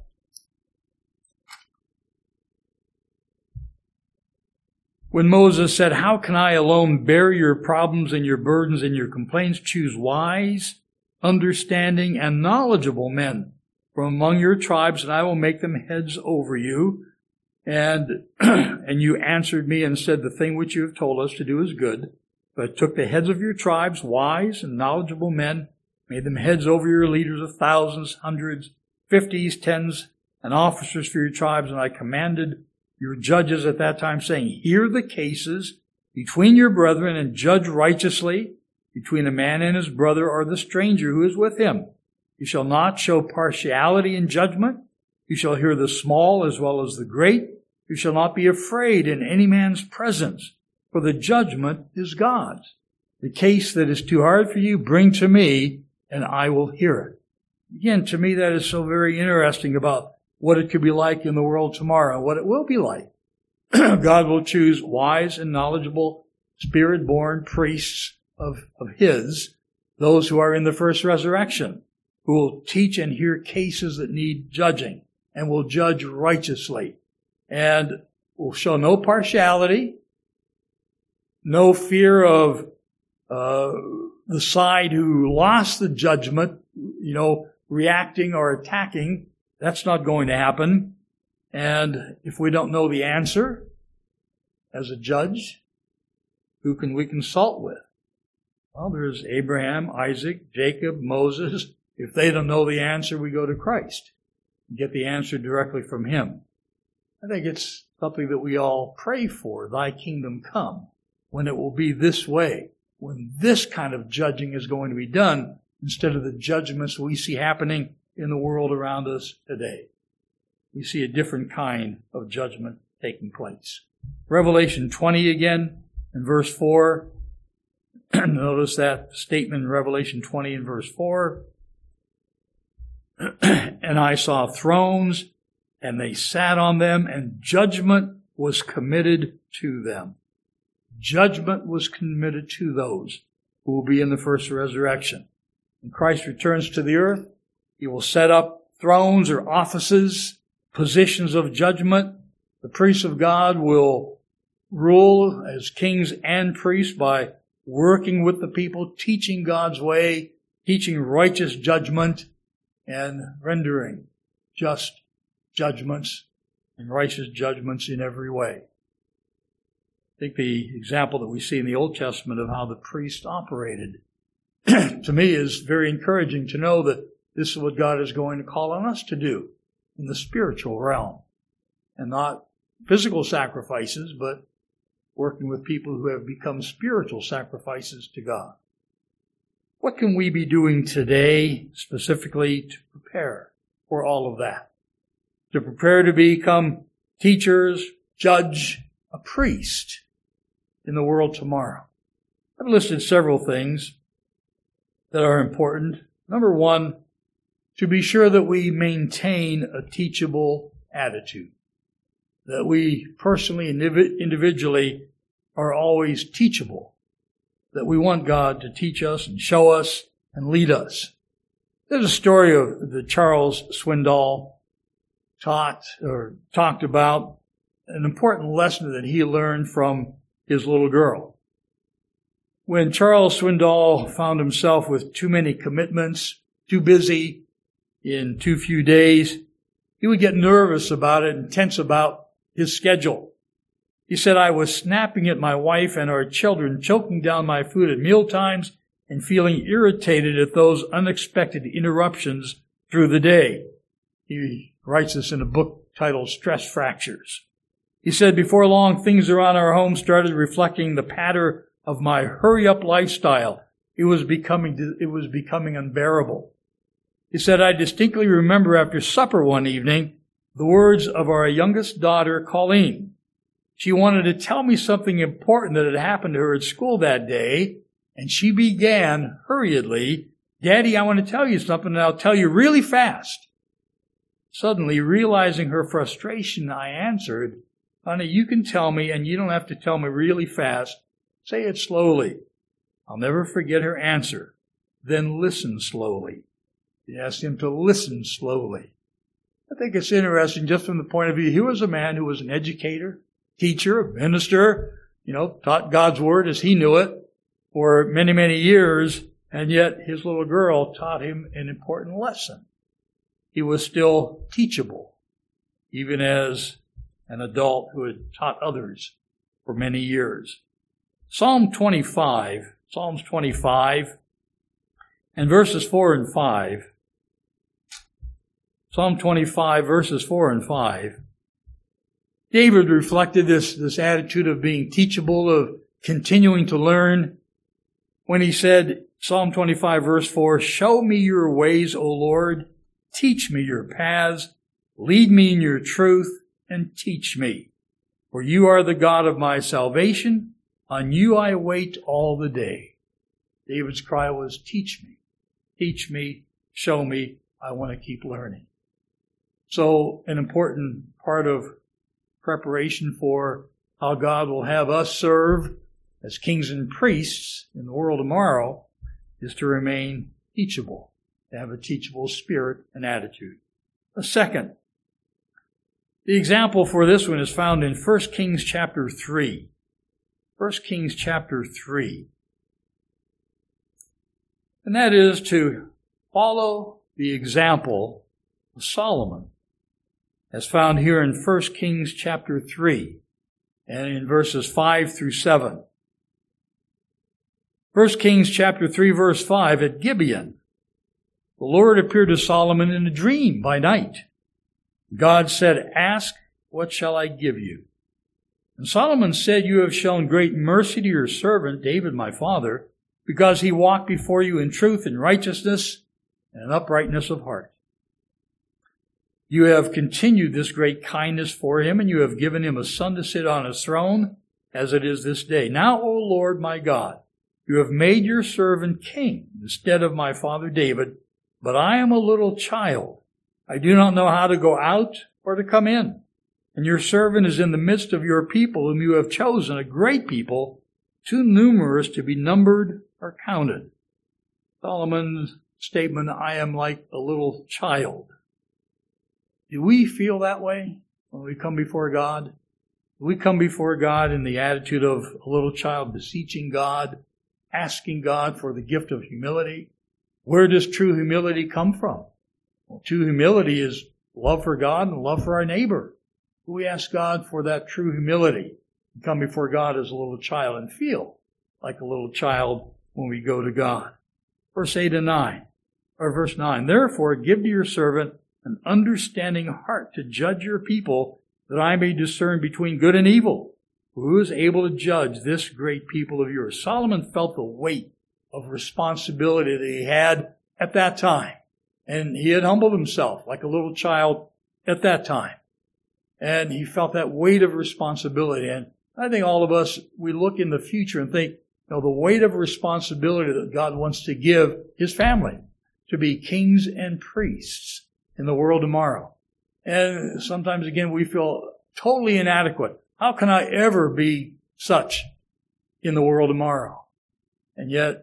When Moses said, "How can I alone bear your problems and your burdens and your complaints? Choose wise, understanding, and knowledgeable men from among your tribes, and I will make them heads over you." And you answered me and said, "The thing which you have told us to do is good." So I took the heads of your tribes, wise and knowledgeable men, made them heads over your leaders of thousands, hundreds, fifties, tens, and officers for your tribes, and I commanded your judges at that time, saying, "Hear the cases between your brethren and judge righteously between a man and his brother or the stranger who is with him. You shall not show partiality in judgment. You shall hear the small as well as the great. You shall not be afraid in any man's presence, for the judgment is God's. The case that is too hard for you, bring to me, and I will hear it." Again, to me, that is so very interesting about what it could be like in the world tomorrow, what it will be like. God will choose wise and knowledgeable, spirit-born priests of His, those who are in the first resurrection, who will teach and hear cases that need judging, and will judge righteously, and will show no partiality, no fear of the side who lost the judgment, reacting or attacking. That's not going to happen. And if we don't know the answer as a judge, who can we consult with? Well, there's Abraham, Isaac, Jacob, Moses. If they don't know the answer, we go to Christ and get the answer directly from Him. I think it's something that we all pray for, thy kingdom come, when it will be this way, when this kind of judging is going to be done instead of the judgments we see happening in the world around us today. We see a different kind of judgment taking place. Revelation 20 again, in verse 4. Notice that statement in Revelation 20 in verse 4. "And I saw thrones, and they sat on them, and judgment was committed to them." Judgment was committed to those who will be in the first resurrection. When Christ returns to the earth, He will set up thrones or offices, positions of judgment. The priests of God will rule as kings and priests by working with the people, teaching God's way, teaching righteous judgment, and rendering just judgments and righteous judgments in every way. I think the example that we see in the Old Testament of how the priests operated, to me, is very encouraging to know that this is what God is going to call on us to do in the spiritual realm. And not physical sacrifices, but working with people who have become spiritual sacrifices to God. What can we be doing today specifically to prepare for all of that? To prepare to become teachers, judge, a priest in the world tomorrow. I've listed several things that are important. Number one, to be sure that we maintain a teachable attitude. That we personally and individually are always teachable. That we want God to teach us and show us and lead us. There's a story of that Charles Swindoll talked about an important lesson that he learned from his little girl. When Charles Swindoll found himself with too many commitments, too busy in too few days, he would get nervous about it and tense about his schedule. He said, I was snapping at my wife and our children, choking down my food at mealtimes and feeling irritated at those unexpected interruptions through the day. He writes this in a book titled Stress Fractures. He said, before long, things around our home started reflecting the pattern of my hurry-up lifestyle. It was becoming unbearable. He said, I distinctly remember after supper one evening the words of our youngest daughter, Colleen. She wanted to tell me something important that had happened to her at school that day, and she began hurriedly, Daddy, I want to tell you something, and I'll tell you really fast. Suddenly, realizing her frustration, I answered, Honey, you can tell me, and you don't have to tell me really fast. Say it slowly. I'll never forget her answer. Then listen slowly. He asked him to listen slowly. I think it's interesting just from the point of view, he was a man who was an educator, teacher, minister, taught God's word as he knew it for many, many years, and yet his little girl taught him an important lesson. He was still teachable, even as an adult who had taught others for many years. Psalms 25 and verses 4 and 5. Psalm 25 verses 4 and 5. David reflected this attitude of being teachable, of continuing to learn, when he said, Psalm 25 verse 4, Show me your ways, O Lord, teach me your paths, lead me in your truth, and teach me. For you are the God of my salvation, on you I wait all the day. David's cry was, teach me, show me, I want to keep learning. So an important part of preparation for how God will have us serve as kings and priests in the world tomorrow is to remain teachable, to have a teachable spirit and attitude. A second, the example for this one is found in 1 Kings chapter 3. 1 Kings chapter 3. And that is to follow the example of Solomon, as found here in 1 Kings chapter 3 and in verses 5 through 7. 1 Kings chapter 3 verse 5, at Gibeon, the Lord appeared to Solomon in a dream by night. God said, Ask, what shall I give you? And Solomon said, You have shown great mercy to your servant David my father, because he walked before you in truth and righteousness and in uprightness of heart. You have continued this great kindness for him, and you have given him a son to sit on his throne, as it is this day. Now, O Lord my God, you have made your servant king instead of my father David, but I am a little child. I do not know how to go out or to come in. And your servant is in the midst of your people, whom you have chosen, a great people, too numerous to be numbered or counted. Solomon's statement, I am like a little child. Do we feel that way when we come before God? Do we come before God in the attitude of a little child, beseeching God, asking God for the gift of humility? Where does true humility come from? Well, true humility is love for God and love for our neighbor. We ask God for that true humility and come before God as a little child and feel like a little child when we go to God. Verse 9. Therefore, give to your servant an understanding heart to judge your people, that I may discern between good and evil. Who is able to judge this great people of yours? Solomon felt the weight of responsibility that he had at that time. And he had humbled himself like a little child at that time. And he felt that weight of responsibility. And I think all of us, we look in the future and think, the weight of responsibility that God wants to give his family, to be kings and priests in the world tomorrow. And sometimes, again, we feel totally inadequate. How can I ever be such in the world tomorrow? And yet,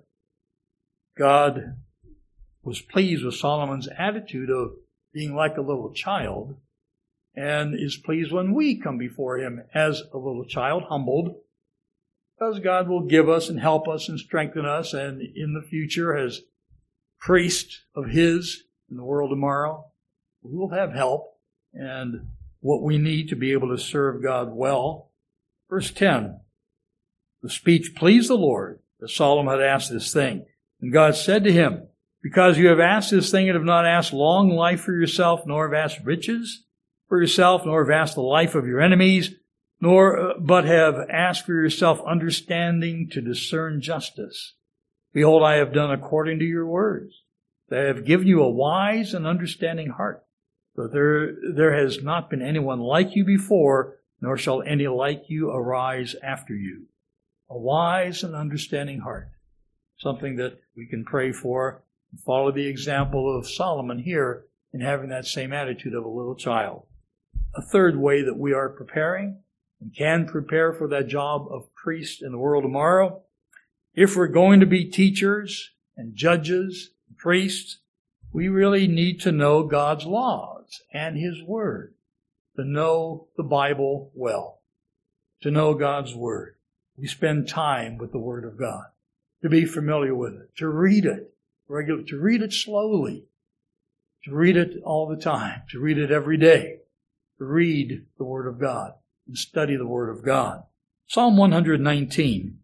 God was pleased with Solomon's attitude of being like a little child, and is pleased when we come before him as a little child, humbled, because God will give us and help us and strengthen us, and in the future as priests of His in the world tomorrow, we will have help and what we need to be able to serve God well. Verse 10, the speech pleased the Lord that Solomon had asked this thing. And God said to him, because you have asked this thing and have not asked long life for yourself, nor have asked riches for yourself, nor have asked the life of your enemies, but have asked for yourself understanding to discern justice. Behold, I have done according to your words. I have given you a wise and understanding heart. But there has not been anyone like you before, nor shall any like you arise after you. A wise and understanding heart. Something that we can pray for and follow the example of Solomon here in having that same attitude of a little child. A third way that we are preparing and can prepare for that job of priest in the world tomorrow, if we're going to be teachers and judges and priests, we really need to know God's laws and His Word, to know the Bible well, to know God's Word. We spend time with the Word of God, to be familiar with it, to read it regularly, to read it slowly, to read it all the time, to read it every day, to read the Word of God and study the Word of God. Psalm 119.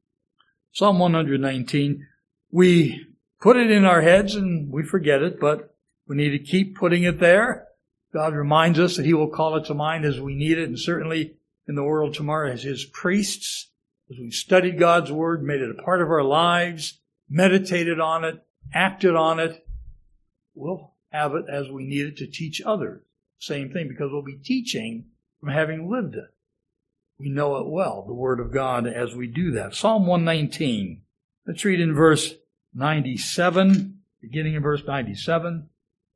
Psalm 119, we put it in our heads and we forget it, but we need to keep putting it there. God reminds us that He will call it to mind as we need it, and certainly in the world tomorrow as His priests, as we studied God's Word, made it a part of our lives, meditated on it, acted on it, we'll have it as we need it to teach others. Same thing, because we'll be teaching from having lived it. We know it well, the Word of God, as we do that. Psalm 119. Let's read in verse 97, beginning in verse 97.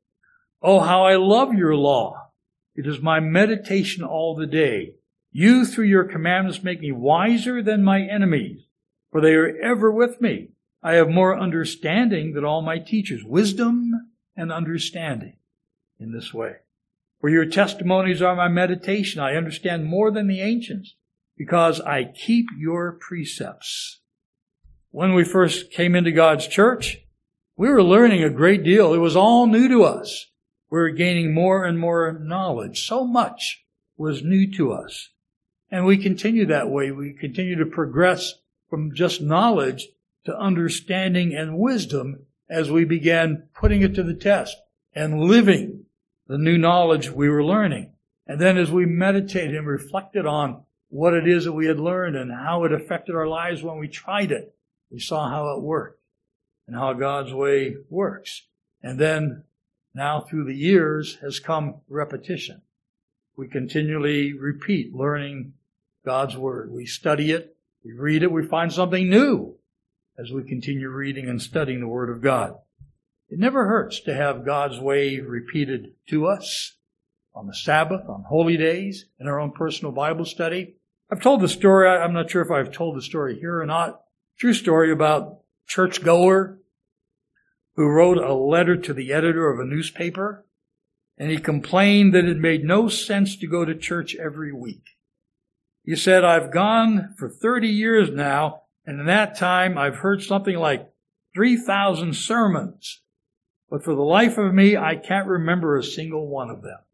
Oh, how I love your law. It is my meditation all the day. You, through your commandments, make me wiser than my enemies, for they are ever with me. I have more understanding than all my teachers, wisdom and understanding in this way. For your testimonies are my meditation. I understand more than the ancients, because I keep your precepts. When we first came into God's church, we were learning a great deal. It was all new to us. We were gaining more and more knowledge. So much was new to us. And we continue that way. We continue to progress from just knowledge to understanding and wisdom as we began putting it to the test and living the new knowledge we were learning. And then as we meditated and reflected on what it is that we had learned and how it affected our lives when we tried it, we saw how it worked and how God's way works. And then now through the years has come repetition. We continually repeat learning God's Word. We study it, we read it, we find something new as we continue reading and studying the Word of God. It never hurts to have God's way repeated to us on the Sabbath, on holy days, in our own personal Bible study. I've told the story, I'm not sure if I've told the story here or not, true story about a churchgoer who wrote a letter to the editor of a newspaper, and he complained that it made no sense to go to church every week. He said, I've gone for 30 years now, and in that time I've heard something like 3,000 sermons. But for the life of me, I can't remember a single one of them.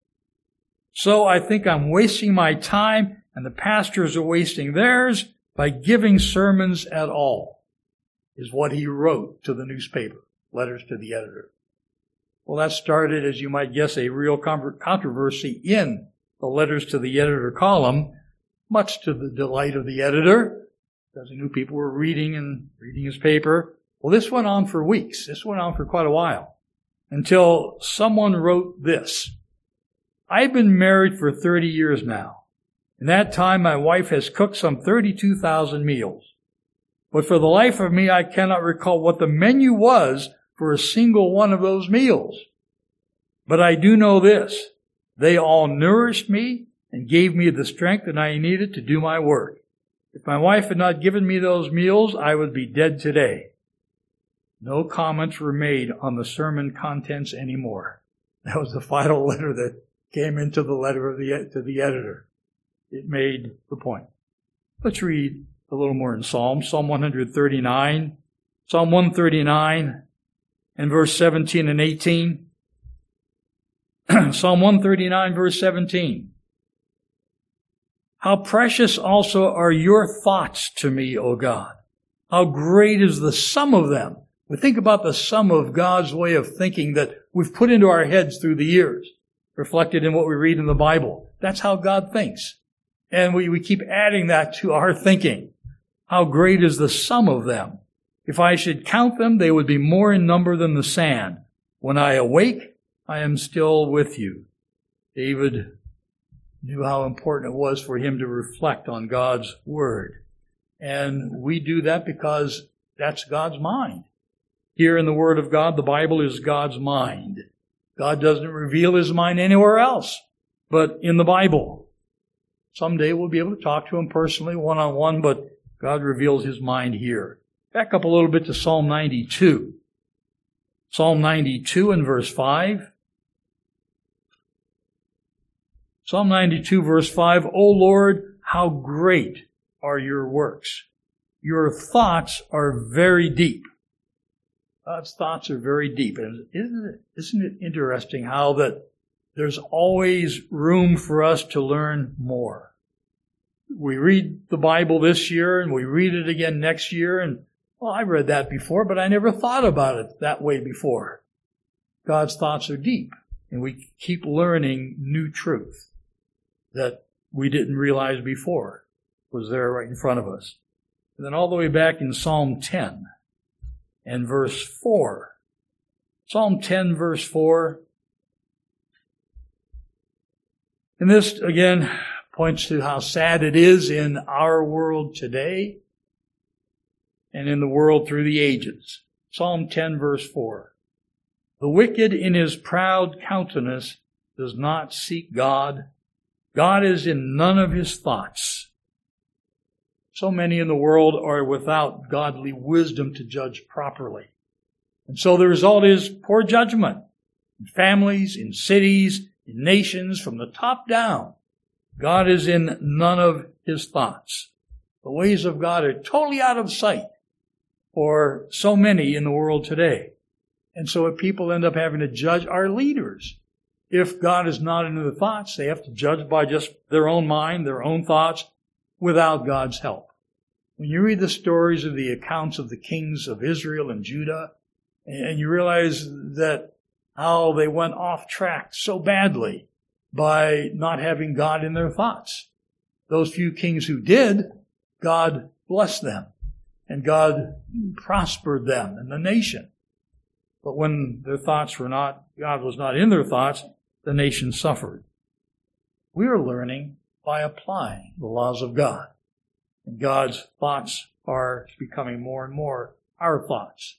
So I think I'm wasting my time, and the pastors are wasting theirs by giving sermons at all, is what he wrote to the newspaper, letters to the editor. Well, that started, as you might guess, a real controversy in the letters to the editor column, much to the delight of the editor, because he knew people were reading his paper. Well, this went on for weeks. This went on for quite a while, until someone wrote this. I've been married for 30 years now. In that time, my wife has cooked some 32,000 meals. But for the life of me, I cannot recall what the menu was for a single one of those meals. But I do know this. They all nourished me and gave me the strength that I needed to do my work. If my wife had not given me those meals, I would be dead today. No comments were made on the sermon contents anymore. That was the final letter that came into the letter to the editor. It made the point. Let's read a little more in Psalm 139. Psalm 139 and verse 17 and 18. Psalm 139, verse 17. How precious also are your thoughts to me, O God. How great is the sum of them. We think about the sum of God's way of thinking that we've put into our heads through the years, reflected in what we read in the Bible. That's how God thinks. And we keep adding that to our thinking. How great is the sum of them. If I should count them, they would be more in number than the sand. When I awake, I am still with you. David knew how important it was for him to reflect on God's Word. And we do that because that's God's mind. Here in the Word of God, the Bible is God's mind. God doesn't reveal His mind anywhere else but in the Bible. Someday we'll be able to talk to Him personally, one-on-one, but God reveals His mind here. Back up a little bit to Psalm 92. Psalm 92 and verse 5. Psalm 92 verse 5, O Lord, how great are your works. Your thoughts are very deep. God's thoughts are very deep. And isn't it interesting how that there's always room for us to learn more? We read the Bible this year and we read it again next year, and well, I read that before, but I never thought about it that way before. God's thoughts are deep, and we keep learning new truth that we didn't realize before was there right in front of us. And then all the way back in Psalm 10 and verse 4. Psalm 10 verse 4. And this, again, points to how sad it is in our world today and in the world through the ages. Psalm 10 verse 4. The wicked in his proud countenance does not seek God. God is in none of his thoughts. So many in the world are without godly wisdom to judge properly. And so the result is poor judgment in families, in cities, in nations, from the top down. God is in none of his thoughts. The ways of God are totally out of sight for so many in the world today. And so people end up having to judge our leaders. If God is not in their thoughts, they have to judge by just their own mind, their own thoughts, without God's help. When you read the stories of the accounts of the kings of Israel and Judah, and you realize that how they went off track so badly by not having God in their thoughts. Those few kings who did, God blessed them, and God prospered them and the nation. But when their thoughts were not, God was not in their thoughts, the nation suffered. We are learning by applying the laws of God. And God's thoughts are becoming more and more our thoughts.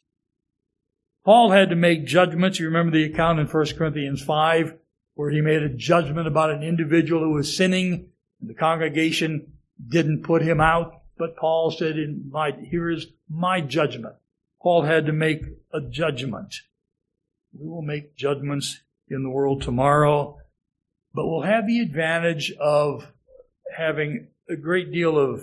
Paul had to make judgments. You remember the account in 1 Corinthians 5 where he made a judgment about an individual who was sinning, and the congregation didn't put him out. But Paul said, here is my judgment. Paul had to make a judgment. We will make judgments in the world tomorrow, but we'll have the advantage of having a great deal of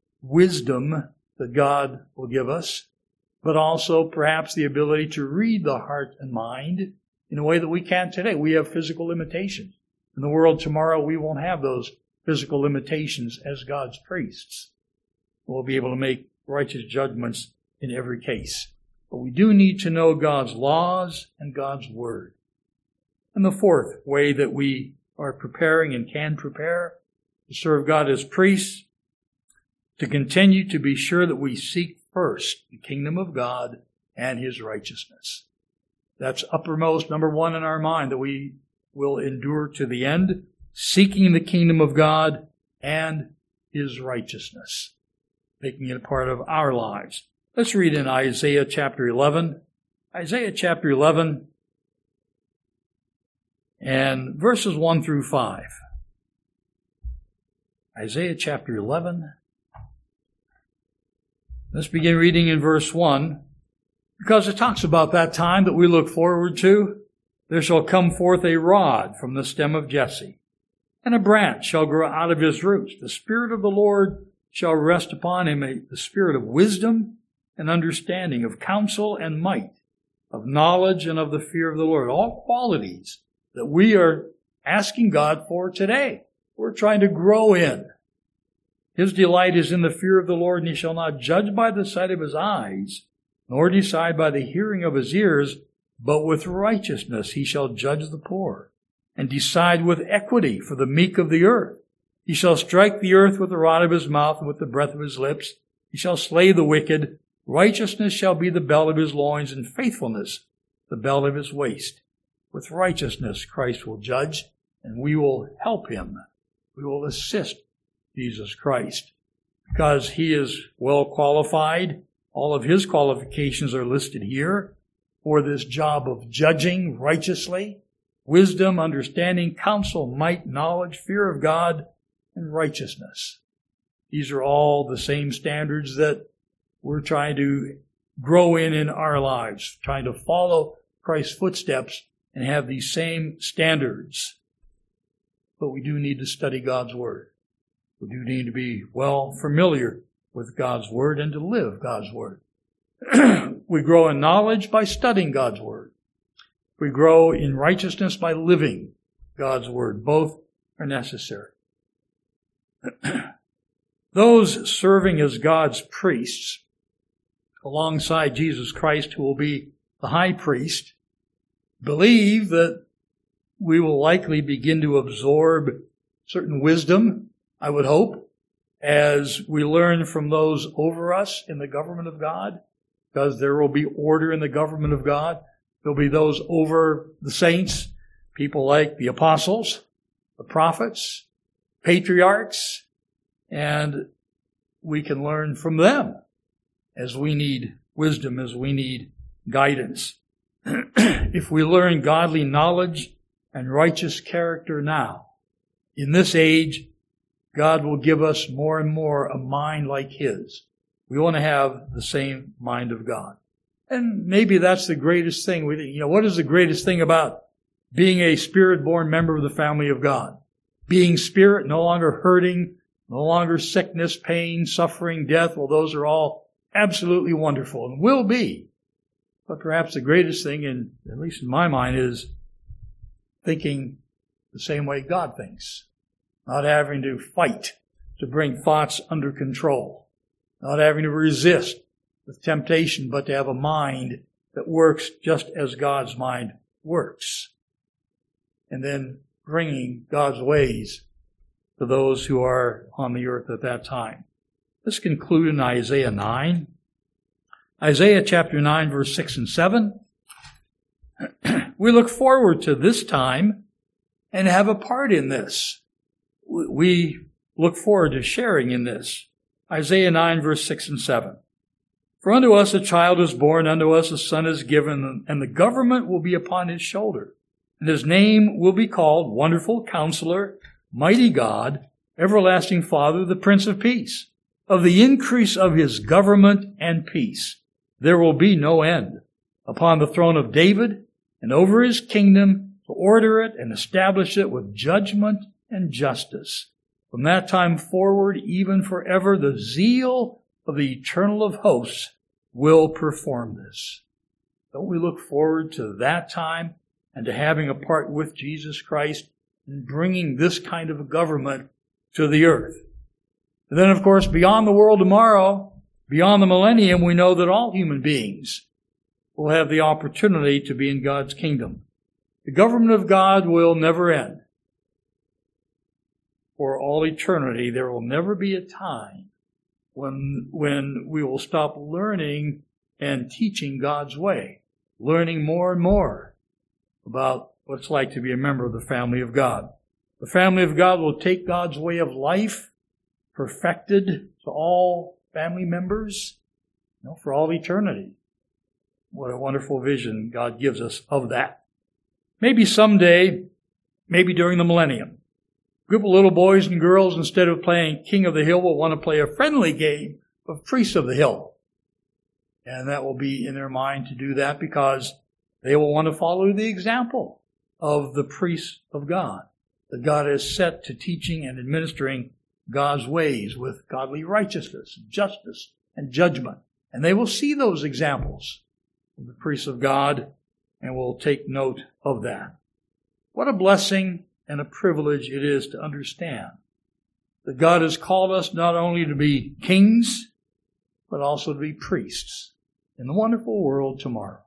wisdom that God will give us, but also perhaps the ability to read the heart and mind in a way that we can't today. We have physical limitations. In the world tomorrow, we won't have those physical limitations as God's priests. We'll be able to make righteous judgments in every case. But we do need to know God's laws and God's Word. And the fourth way that we are preparing and can prepare to serve God as priests, to continue to be sure that we seek first the kingdom of God and His righteousness. That's uppermost, number one in our mind, that we will endure to the end, seeking the kingdom of God and His righteousness, making it a part of our lives. Let's read in Isaiah chapter 11. Isaiah chapter 11 and verses 1 through 5. Isaiah chapter 11. Let's begin reading in verse 1, because it talks about that time that we look forward to. There shall come forth a rod from the stem of Jesse, and a branch shall grow out of his roots. The Spirit of the Lord shall rest upon him the spirit of wisdom and understanding, of counsel and might, of knowledge and of the fear of the Lord. All qualities that we are asking God for today. We're trying to grow in. His delight is in the fear of the Lord, and he shall not judge by the sight of his eyes, nor decide by the hearing of his ears, but with righteousness he shall judge the poor, and decide with equity for the meek of the earth. He shall strike the earth with the rod of his mouth and with the breath of his lips. He shall slay the wicked. Righteousness shall be the belt of his loins, and faithfulness the belt of his waist. With righteousness Christ will judge, and we will help him. We will assist Jesus Christ, because he is well qualified. All of his qualifications are listed here for this job of judging righteously. Wisdom, understanding, counsel, might, knowledge, fear of God, and righteousness. These are all the same standards that we're trying to grow in our lives, trying to follow Christ's footsteps and have these same standards. But we do need to study God's Word. We do need to be well familiar with God's Word and to live God's Word. We grow in knowledge by studying God's Word. We grow in righteousness by living God's Word. Both are necessary. Those serving as God's priests, alongside Jesus Christ, who will be the high priest, believe that we will likely begin to absorb certain wisdom, I would hope, as we learn from those over us in the government of God, because there will be order in the government of God. There'll be those over the saints, people like the apostles, the prophets, patriarchs, and we can learn from them as we need wisdom, as we need guidance. If we learn godly knowledge and righteous character now, in this age, God will give us more and more a mind like his. We want to have the same mind of God. And maybe that's the greatest thing. What is the greatest thing about being a spirit-born member of the family of God? Being spirit, no longer hurting, no longer sickness, pain, suffering, death. Well, those are all absolutely wonderful and will be. But perhaps the greatest thing, at least in my mind, is thinking the same way God thinks. Not having to fight to bring thoughts under control. Not having to resist with temptation, but to have a mind that works just as God's mind works. And then bringing God's ways to those who are on the earth at that time. Let's conclude in Isaiah 9. Isaiah chapter 9, verse 6 and 7. We look forward to this time and have a part in this. We look forward to sharing in this. Isaiah 9, verse 6 and 7. For unto us a child is born, unto us a son is given, and the government will be upon his shoulder. And his name will be called Wonderful Counselor, Mighty God, Everlasting Father, the Prince of Peace. Of the increase of his government and peace, there will be no end. Upon the throne of David and over his kingdom, to order it and establish it with judgment and justice. From that time forward, even forever, the zeal of the Eternal of hosts will perform this. Don't we look forward to that time and to having a part with Jesus Christ in bringing this kind of a government to the earth? And then, of course, beyond the world tomorrow, beyond the millennium, we know that all human beings will have the opportunity to be in God's kingdom. The government of God will never end. For all eternity, there will never be a time when we will stop learning and teaching God's way, learning more and more about what it's like to be a member of the family of God. The family of God will take God's way of life perfected to all family members, for all eternity. What a wonderful vision God gives us of that. Maybe someday, maybe during the millennium, a group of little boys and girls, instead of playing King of the Hill, will want to play a friendly game of Priest of the Hill. And that will be in their mind to do that because they will want to follow the example of the priests of God that God has set to teaching and administering God's ways with godly righteousness, justice, and judgment. And they will see those examples of the priests of God and will take note of that. What a blessing and a privilege it is to understand that God has called us not only to be kings, but also to be priests in the wonderful world tomorrow.